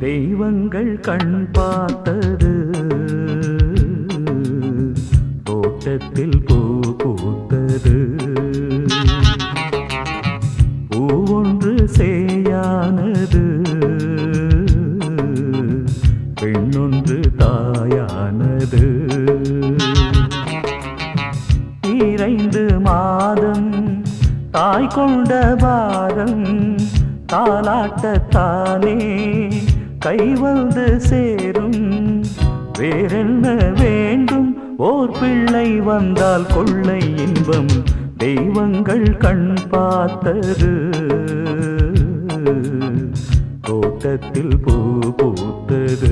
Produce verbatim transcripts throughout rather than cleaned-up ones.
தெய்வங்கள் கண் பார்த்தது தோட்டத்தில் பூ பூத்தது பூவொன்று சேயானது பெண்ணொன்று தாயானது இறைந்து மாதம் தாய் கொண்ட பாரம் தாலாட்டத்தானே கை வந்து சேரும் வேறென்ன வேண்டும் ஓர் பிள்ளை வந்தால் கொள்ளை இன்பம் தெய்வங்கள் கண் பார்த்தது தோட்டத்தில் பூ பூத்தது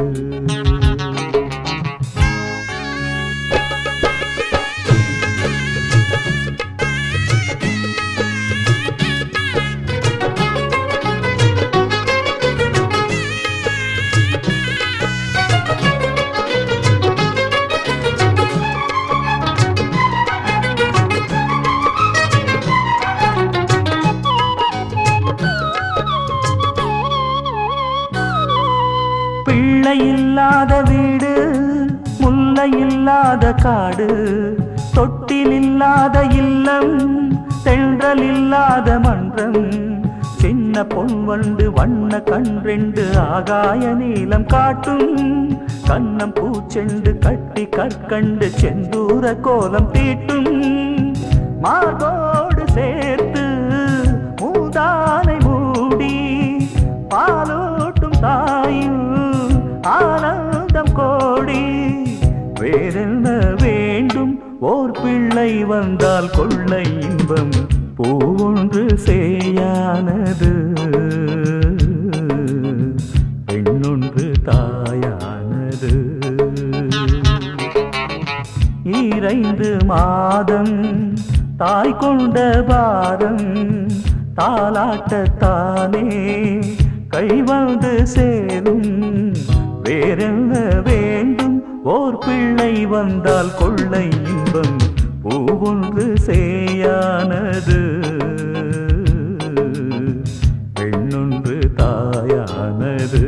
பிள்ளை இல்லாத வீடு முல்லை இல்லாத காடு தொட்டில் இல்லாத இல்லம் தென்றல் இல்லாத மன்றம் சின்ன பொன் வண்டு வண்ண கன்றெண்டு ஆகாய நீலம் காட்டும் கண்ணம் பூச்செண்டு கட்டி கற்கண்டு செந்தூர கோலம் தீட்டும் மார்போடு சேர்த்து மூதானை மூடி பாலூட்டும் தாயும் ஆனந்தம் கோடி வேறென்ன வேண்டும் ஓர் பிள்ளை வந்தால் கொள்ளை இன்பம் பூவொன்று சேயானது பெண்ணொன்று தாயானது இறைந்து மாதம் தாய் கொண்ட பாரம் தாலாட்டத்தானே கை வந்து சேரும் வேறென்ன வேண்டும் ஓர் பிள்ளை வந்தால் கொள்ளை இன்பம் பூவொன்று சேயானது பெண்ணொன்று தாயானது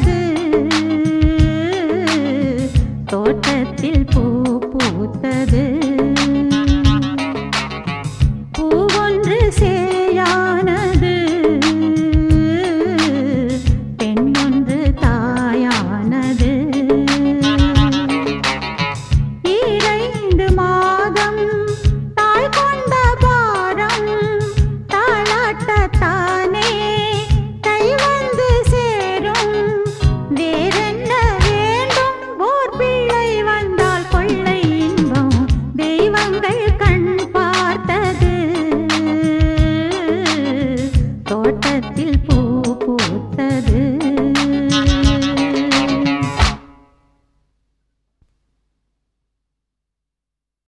தோட்டத்தில் பூ பூத்தது.